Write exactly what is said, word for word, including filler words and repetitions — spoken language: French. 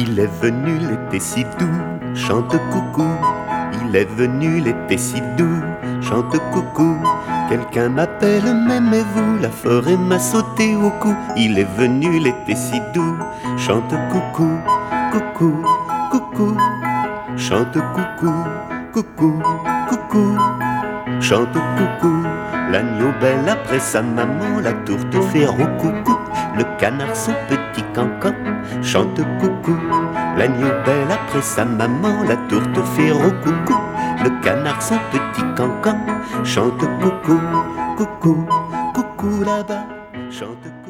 Il est venu l'été si doux, chante coucou. Il est venu l'été si doux, chante coucou. Quelqu'un m'appelle, m'aimez-vous? La forêt m'a sauté au cou. Il est venu l'été si doux, chante coucou, coucou, coucou. Chante coucou, coucou, coucou. Chante coucou. L'agneau belle après sa maman, la tourte fait coucou. Le canard son petit cancan chante coucou. L'agneau belle après sa maman, la tourte fait coucou. Le canard son petit cancan chante coucou, coucou, coucou là-bas, chante coucou.